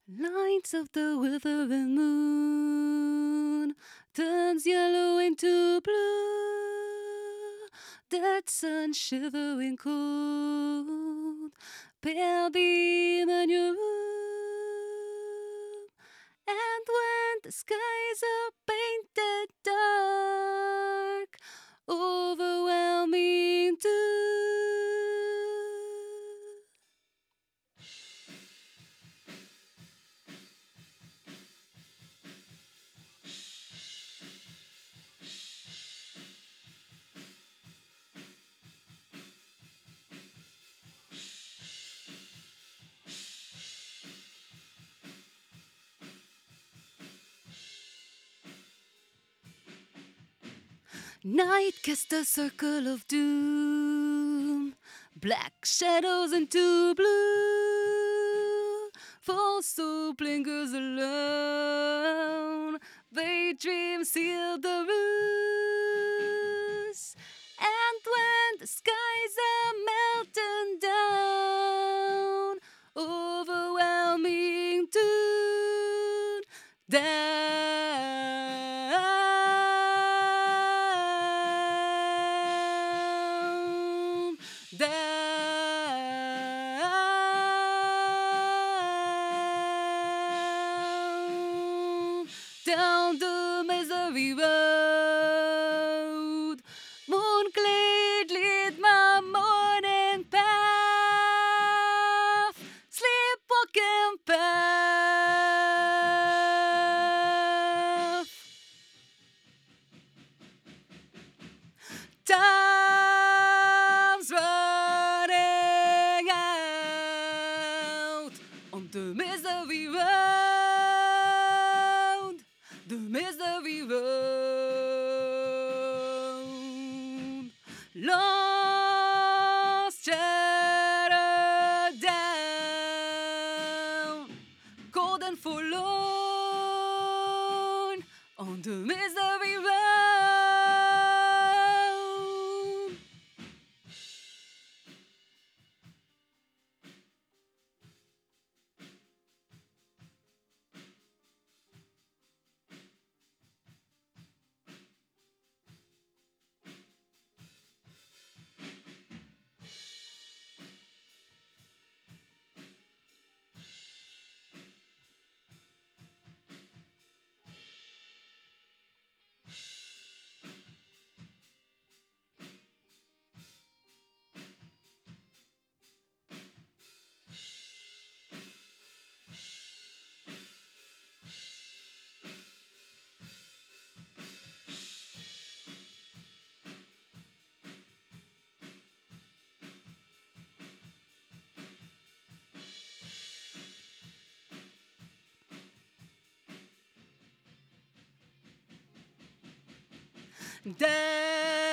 Lights of the withering moon turns yellow into blue. That sun shivering cold, pale beam in your room. And when the skies are painted dark, overwhelming too. Night casts a circle of doom, black shadows into blue. False hope lingers alone, vague dreams seal the ruse. And when the skies are melting down, overwhelming tune down, down the misery road. Moonglade lead my morning path, sleepwalking path. Time's running out on the misery road, the misery road. Lost, shattered down, cold and forlorn on the misery road. Down.